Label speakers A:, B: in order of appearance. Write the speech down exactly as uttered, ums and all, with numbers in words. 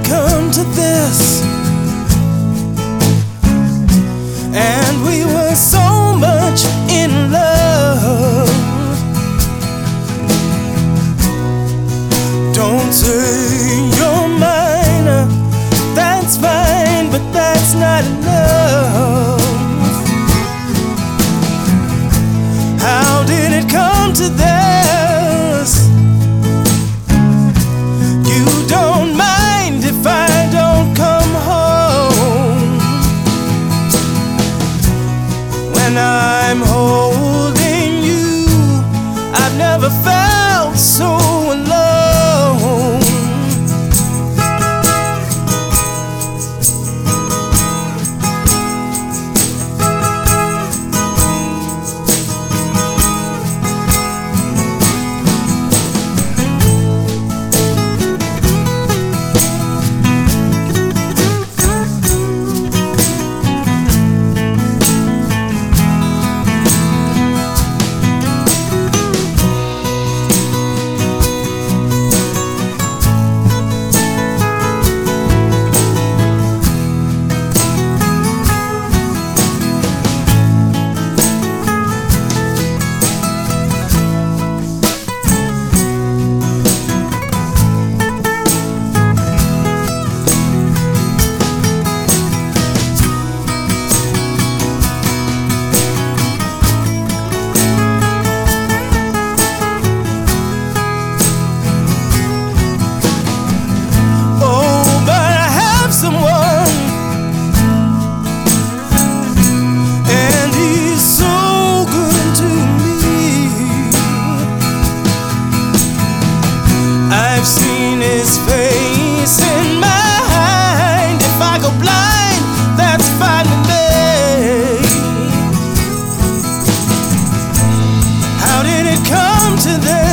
A: come to this? And we were so much in love. Don't say you're mine, that's fine, but that's not enough. How did it come to this? You don't mind if I don't come home. When I'm holding you, I've never felt so alone. I've seen his face in mind. If I go blind, that's fine with me. How did it come to this?